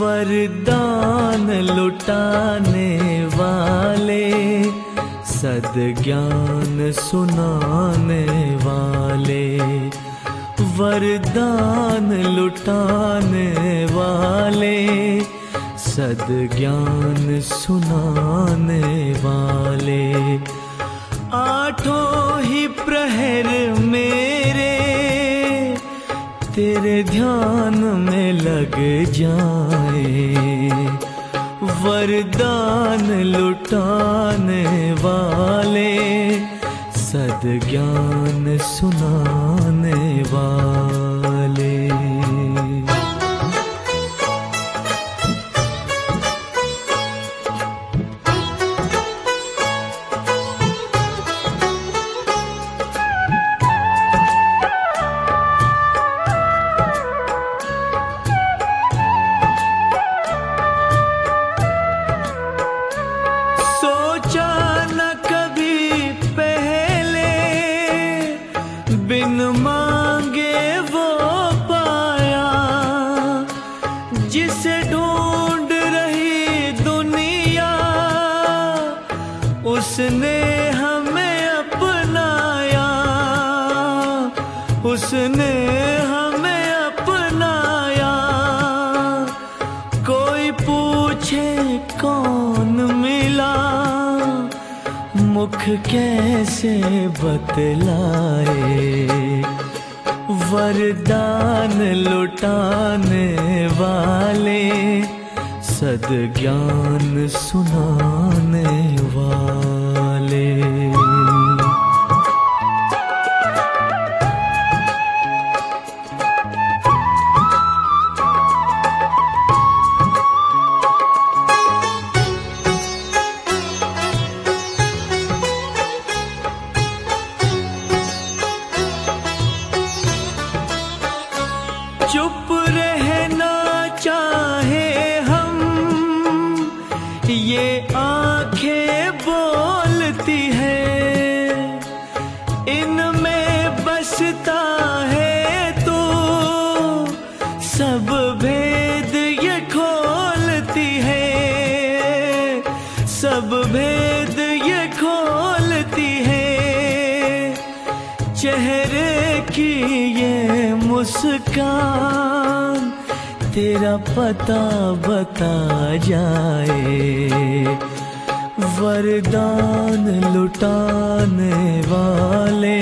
वरदान लुटाने वाले, सद्ज्ञान सुनाने वाले, वरदान लुटाने वाले, सद्ज्ञान सुनाने वाले। आठों ही प्रहर मेरे तेरे ध्यान में लग जाए, वरदान लुटाने वाले, सद्ज्ञान सुनाने वाले। बिन मांगे वो पाया, जिसे ढूंढ रही दुनिया, उसने हमें अपनाया, उसने हमें अपनाया। कोई पूछे कौन मिला, मुख कैसे बतलाए, वरदान लुटाने वाले, सद्ज्ञान सुनाने वाले। चुप रहना चाहे हम, ये आंखें बोलती है, इनमें बसता है तू, सब भेद ये खोलती है, सब भेद ये खोलती है। चेहरे की ये मुस्कान तेरा पता बता जाए, वरदान लुटाने वाले,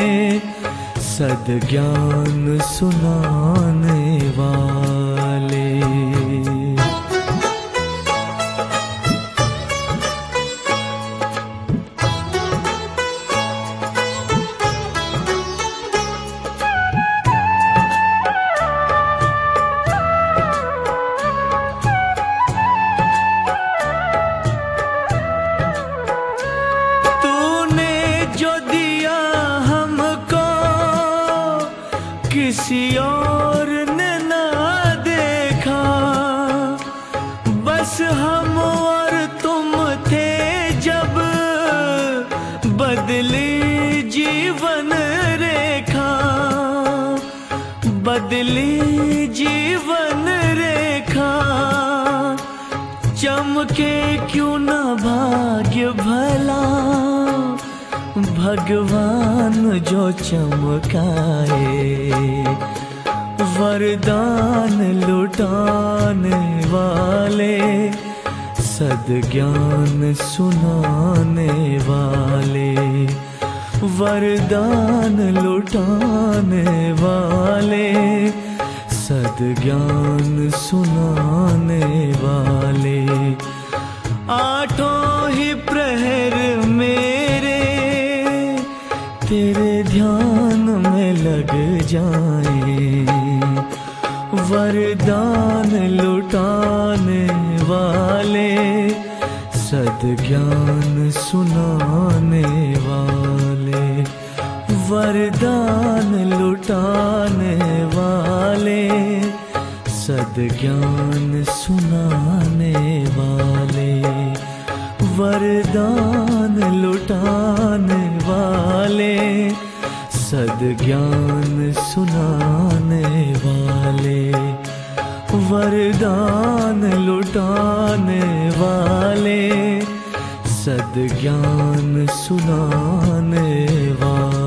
सद्ज्ञान सुनाने वाले। किसी और ने ना देखा, बस हम और तुम थे जब, बदली जीवन रेखा, बदली जीवन रेखा। चमके क्यों ना भाग्य भला, भगवान जो चमकाए, वरदान लुटाने वाले, सद्ज्ञान सुनाने वाले, वरदान लुटाने वाले, सद्ज्ञान सुनाने वाले। आठों ही प्रहर मेरे तेरे ध्यान में लग जाए, वरदान लुटाने वाले, सद्ज्ञान सुनाने वाले, वरदान लुटाने वाले, सद्ज्ञान सुनाने वाले, वरदान लुटाने वाले, सद्ज्ञान सुनाने वाले, वरदान लुटाने वाले, सद्ज्ञान सुनाने वाले।